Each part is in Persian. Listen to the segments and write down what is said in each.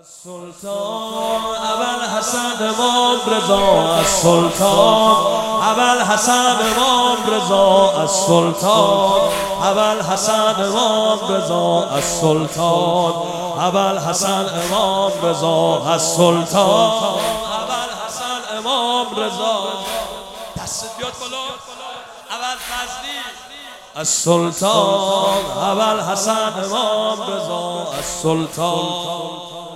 السلطان ابوالحسن امام رضا السلطان ابوالحسن امام رضا السلطان ابوالحسن امام رضا السلطان ابوالحسن امام رضا السلطان ابوالحسن امام رضا دست بیاد بالا ابوالفضلی السلطان ابوالحسن امام رضا السلطان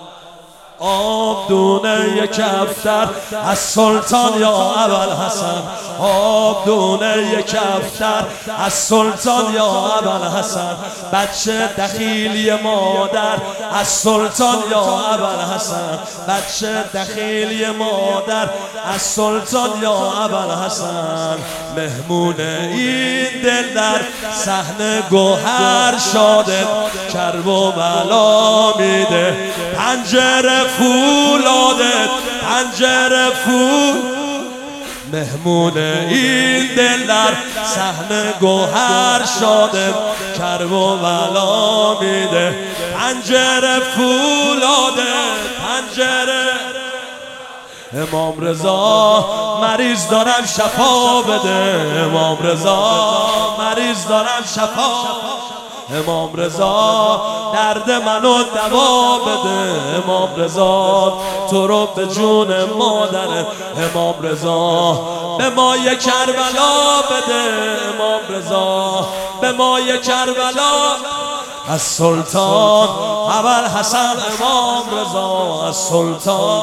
آبدونه یک کفتر از سلطان یا ابوالحسن آبدونه یک کفتر از سلطان یا ابوالحسن بچه دخیلی مادر از سلطان یا ابوالحسن بچه دخیلی مادر از سلطان یا ابوالحسن مهمون این دل در صحن گوهر شاده کرب و بلا میده پنجره فولاده پنجره فول مهمون این دل در صحن گوهر شاده کرب و بلا میده پنجره فولاده پنجره امام رضا مریض دارم شفا بده امام رضا مریض دارم شفا امام رضا درد منو دوا بده امام رضا تو رو به جون مادر امام رضا به ما یک کربلا بده امام رضا به ما یک کربلا از سلطان ابوالحسن امام رضا از سلطان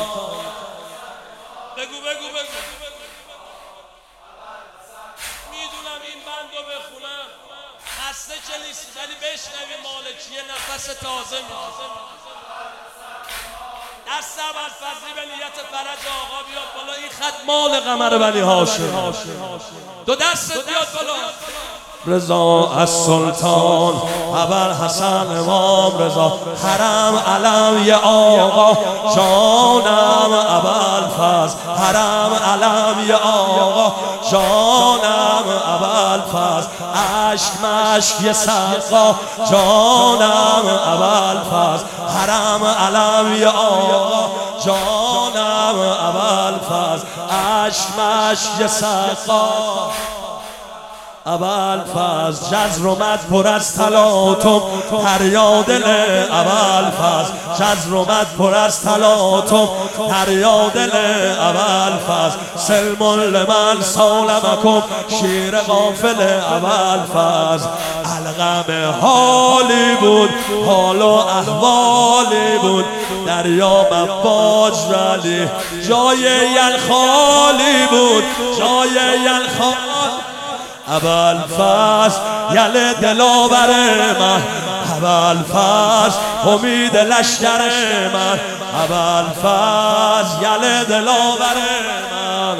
بگو میدونم این بندو بخونم خسته که نیست ولی بشنوی مالکیه نفس تازه میده دست ابوالفضلی به نیت فرج آقا بیاد بالا این خط مال قمر بنی هاشم دو دست بیاد بالا رضا از سلطان ابوالحسن امام رضا حرم علم یه آقا جانم ابوالفضل حرم علم یه آقا جانم ابوالفضل عشق مشک یه سقا جانم ابوالفضل حرم علم یه آقا جانم ابوالفضل عشق مشک یه سقا ابوالفضل جزر اومد پر از تلاطم فریاد دل ابوالفضل جزر اومد پر از تلاطم فریاد دل ابوالفضل سلم لمن سالمکم شیر غافل ابوالفضل الغم حالی بود حال و احوالی بود دریا مواج ولی جای یلخالی بود جای یلخالی ابوالفضل یل دلاور من ابوالفضل امید لشکر من ابوالفضل یل دلاور من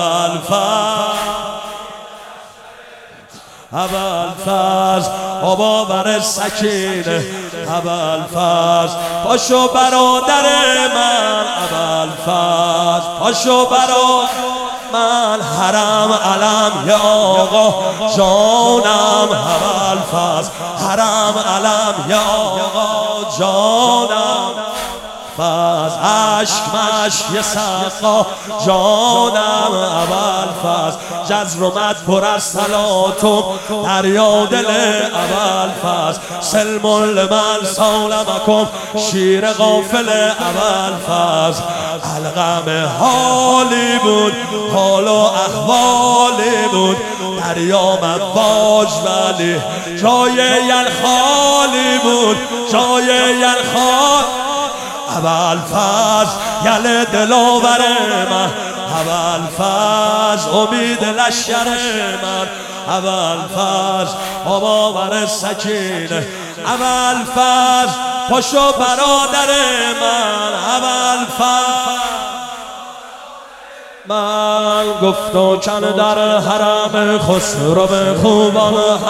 ابوالفضل بابا بر سکینه ابوالفضل پاشو برادر من ابوالفضل پاشو برادر من حرم علم یا آقا جانم ابوالفضل حرم علم یا آقا جانم فضل عشق مشک یه سقا جانم ابوالفضل جزر اومد پر از تلاطم دریا دل ابوالفضل سلم لمن سالمکم شیر غافل ابوالفضل الغم حالی بود حال و احوالی بود دریا مواج ولی جای یلخالی بود جای یلخال ابوالفضل یل دلاور من ابوالفضل امید لشکر من ابوالفضل بابا بر سکینه ابوالفضل پاشو برادر من ابوالفضل من گفت و کن در حرم خسرو خوبان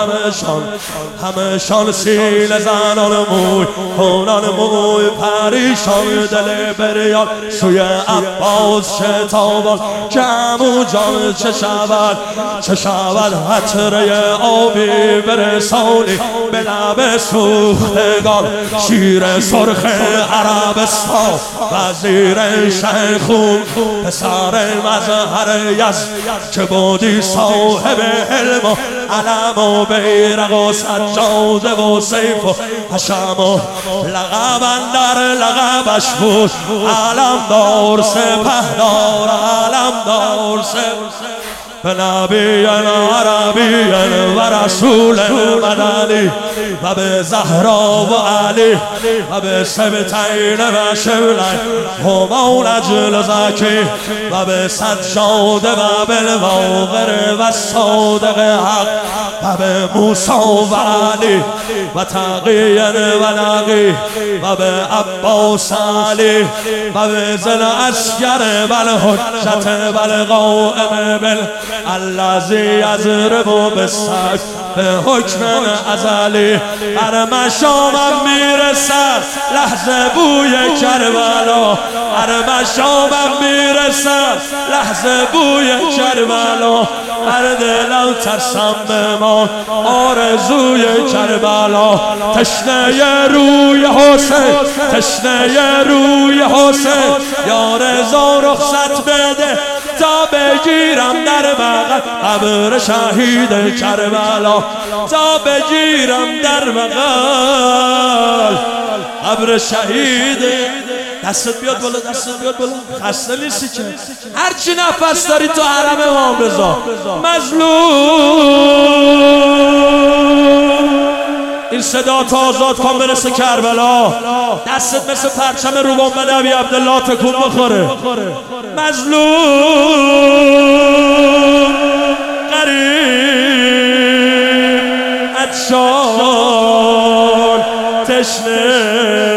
همشان سیل زنان موی خونان موی پریشان دل بریان سوی عباس شتابان که عمو جان چه شود حتره آبی برسانی به لب سوختگان شیر سرخ عربستان وزیر شیخون پسر مظهر یزد که بودی صاحب علم و علم و بیرق و سجاده و سیف و حشم و لقب اندر لقبش بود علمدار سپهدار علمدار به نبی عربی و رسول مدنی و به زهرا و علی و به سبتین و شبلین هما نجل زکی و به سجاده و بالواقر و صادق حق و به موسی و علی و تقی و نقی و به عباس علی و به زل اسگر و الحجت و القائم الذی یضرب بالسیف به حکم ازلی هر مشامم میرسد لحظه بوی کربلا هر مشامم میرسد لحظه بوی کربلا هر دلم ترسم بمان آرزوی کربلا تشنه روی حسین تشنه روی حسین یا رضا رخصت بده تا بگیرم در بغل قبر شهید کربلا تا بگیرم در بغل قبر شهید دستت بیاد بالا دستت بیاد بالا خسته نیستی که هرچی نفس داری تو حرم امام رضا مظلوم این صدا تا آزاد کن برسه کربلا دستت مثل پرچم روبان بدوی عبدالله تکون بخوره مظلوم غریب عطشان تشنه